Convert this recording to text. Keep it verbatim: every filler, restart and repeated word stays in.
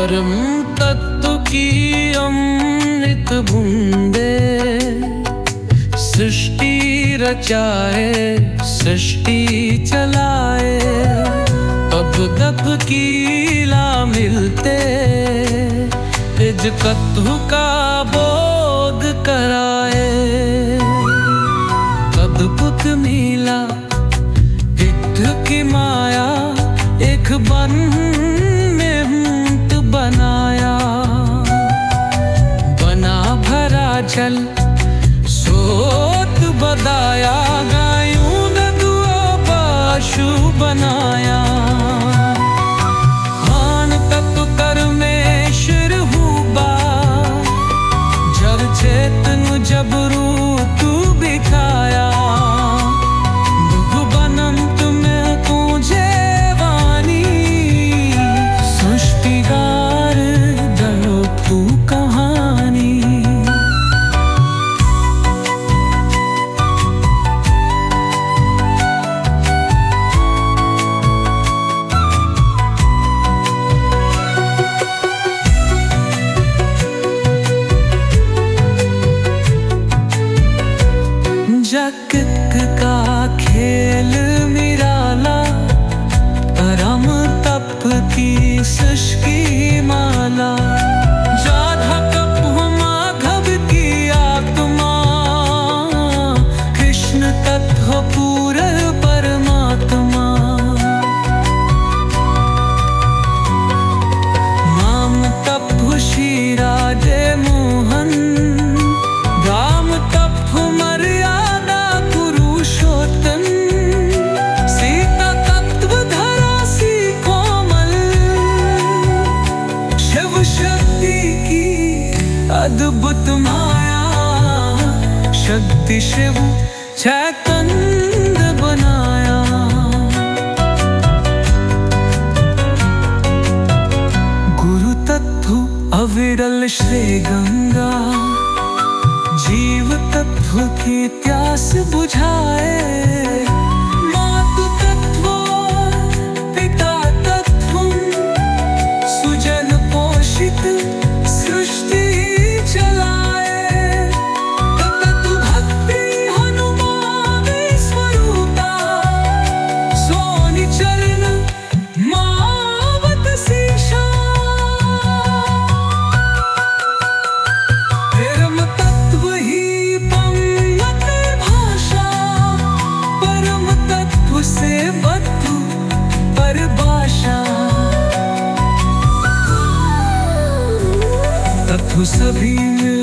परम तत्व की अमृत बूंदे सृष्टि रचाए, सृष्टि चलाए। तब तप की ला मिलते निज तत्व का बोध कराए। अद्भुत मीला इत्थ की माया एक बन में हूंट बनाया। बना भरा जल सोत बदाया, गायों ने दुआ पशु बनाया। आन तत्व कर्मेश्वर हुआ, जब चेतन जब रूप बिखाया। भुवनंत में तुझे वाणी, सृष्टिगार दरो तू कहानी। जगत का खेल निराला, परम तप की सृष्टि माला। जाधा कप माधव की आत्मा, कृष्ण तत्व पूर्ण परमात्मा। नाम तप श्री राधे मोहन, राम तप मर्यादा पुरुषोत्तम। सीता तत्व धरा सी कोमल, शिव शक्ति की अद्भुत माया। शक्ति शिव चैतन्य बनाया। गुरु तत्व अविरल श्री गंगा, जीव तत्व की प्यास बुझाए। मातु तत्व पिता तत्व, सुजन पोषित सृष्टि चलाए। तत्व भक्ति हनुमान स्वरूपा, सोनि चरण मावत शीशा। परम तत्व ही पंगत भाषा, परम तत्व से बद्ध परिभाषा। तत्व सभी